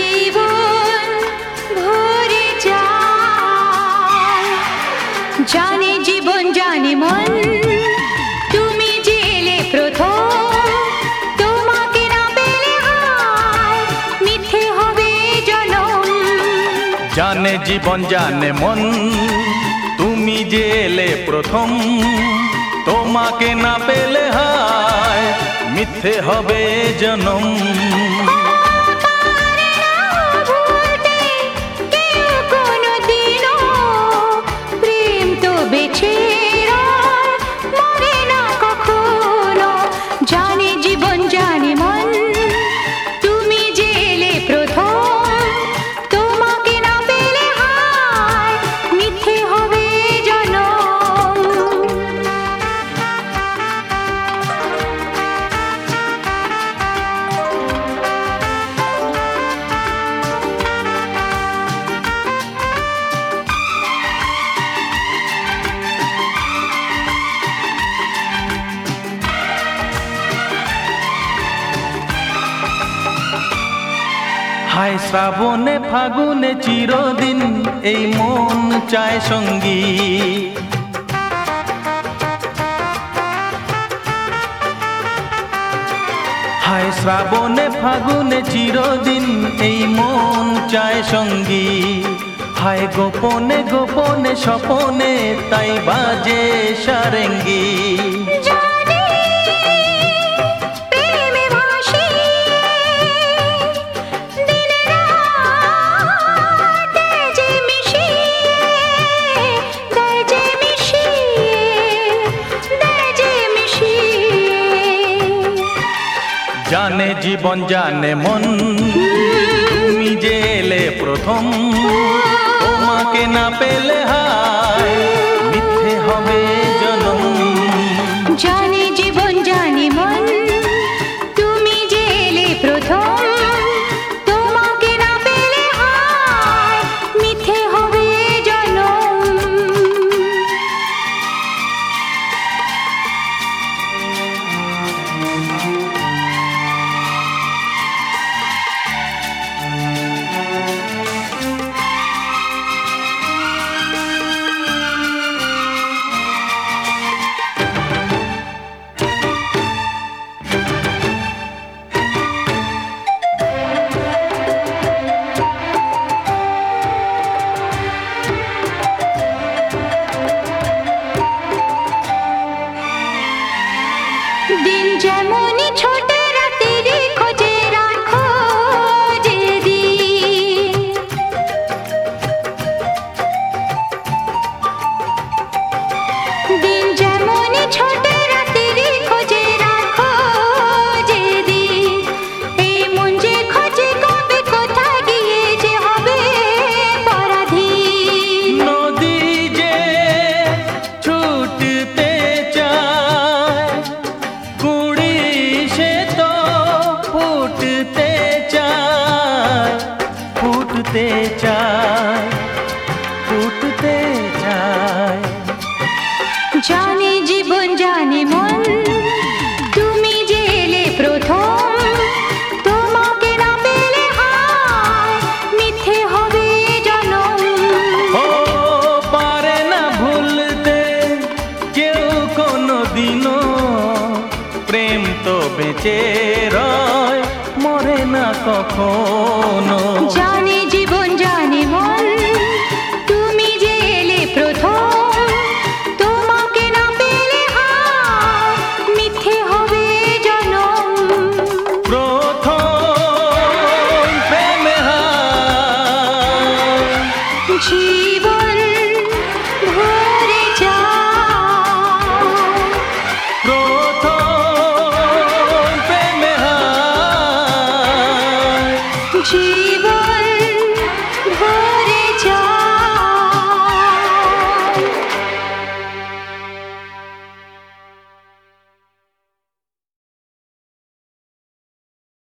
জীবন ভরে যায়। জানে জীবন জানে মন, তুমি যে এলে প্রথম, তোমাকে না পেলে হায় মিথ্যে হবে জনম। জানে জীবন জানে মন, তুমি যে এলে প্রথম, তোমাকে না পেলে হায় মিথ্যে হবে জনম। প্রেম তো বেঁচে রয়, মরে না কখনো। জানে জীবন জানে মন, তুমি যে এলে প্রথম, তোমাকে না পেলে হায় মিথ্যে হবে জনম। হায় শ্রাবণে ফাগুনে চিরদিন এই মন চায় সঙ্গী। হায় শ্রাবণে ফাগুনে চিরদিন এই মন চায় সঙ্গী। হায় গোপনে গোপনে স্বপনে তাই বাজে সারেঙ্গি। জানে জীবন জানে মন, তুমি যে এলে প্রথম, তোমাকে না পেলে হায় মিথ্যে হবে জনম। জানে জীবন জানে মন, তুমি যে এলে প্রথম, তোমাকে না পেলে হায় মিথ্যে হবে জনম। দিন যেমনই ছোট রাতের খোঁজে রাখো যেদিন, দিন যেমনই ছোট রাতের খোঁজে রাখো যেদিন, এই মন যে খোঁজে কবে কোথা গিয়ে যে হবে পরাধীন। নদী যে ছুটতে চায়, কুড়ি সে তো ফুটতে চায়, ফুটতে চায়, ফুটতে চায়। জানে জীবন জানে মন, তুমি যে এলে প্রথম, তোমাকে না পেলে হায় মিথ্যে হবে জনম। ও পারে না ভুলতে কেউ কোনো দিনও, প্রেম তো বেঁচে রয় মরে না কখনো। জানে জীবন জানে মন, তুমি যে এলে প্রথম, তোমাকে না পেলে হায় মিথ্যে হবে জনম। প্রথম প্রেমে হায়